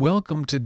Welcome to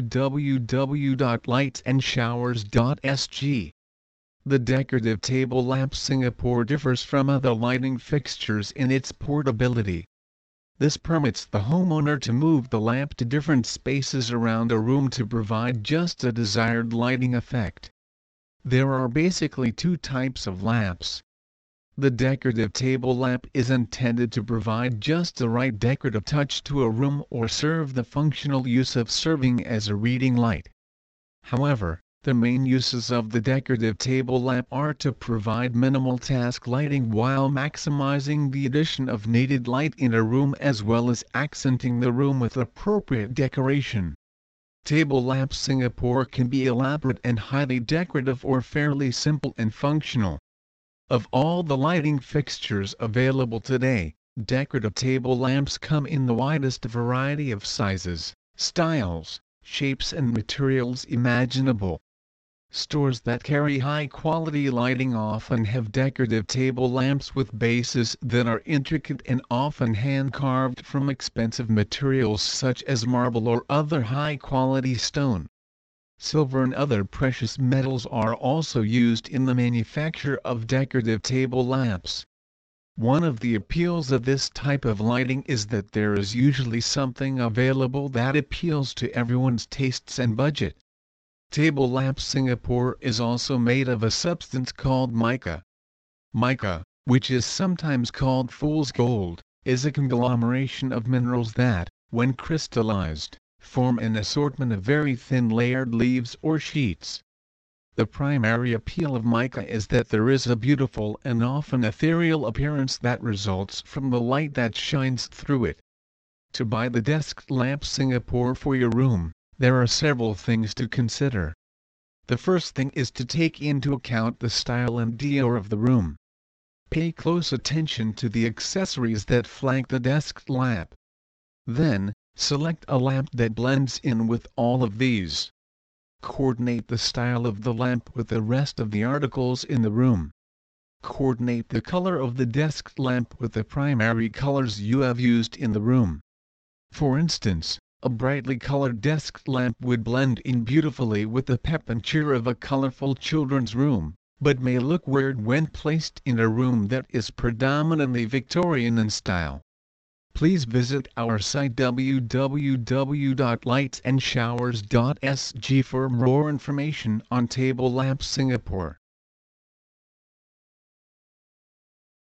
www.lightsandshowers.sg. The decorative table lamp Singapore differs from other lighting fixtures in its portability. This permits the homeowner to move the lamp to different spaces around a room to provide just a desired lighting effect. There are basically two types of lamps. The decorative table lamp is intended to provide just the right decorative touch to a room or serve the functional use of serving as a reading light. However, the main uses of the decorative table lamp are to provide minimal task lighting while maximizing the addition of needed light in a room as well as accenting the room with appropriate decoration. Table lamp Singapore can be elaborate and highly decorative or fairly simple and functional. Of all the lighting fixtures available today, decorative table lamps come in the widest variety of sizes, styles, shapes and materials imaginable. Stores that carry high-quality lighting often have decorative table lamps with bases that are intricate and often hand-carved from expensive materials such as marble or other high-quality stone. Silver and other precious metals are also used in the manufacture of decorative table lamps. One of the appeals of this type of lighting is that there is usually something available that appeals to everyone's tastes and budget. Table lamp Singapore is also made of a substance called mica. Mica, which is sometimes called fool's gold, is a conglomeration of minerals that, when crystallized, form an assortment of very thin layered leaves or sheets. The primary appeal of mica is that there is a beautiful and often ethereal appearance that results from the light that shines through it. To buy the desk lamp Singapore for your room, there are several things to consider. The first thing is to take into account the style and decor of the room. Pay close attention to the accessories that flank the desk lamp. Then, select a lamp that blends in with all of these. Coordinate the style of the lamp with the rest of the articles in the room. Coordinate the color of the desk lamp with the primary colors you have used in the room. For instance, a brightly colored desk lamp would blend in beautifully with the pep and cheer of a colorful children's room, but may look weird when placed in a room that is predominantly Victorian in style. Please visit our site www.lightsandshowers.sg for more information on Table Lamp Singapore.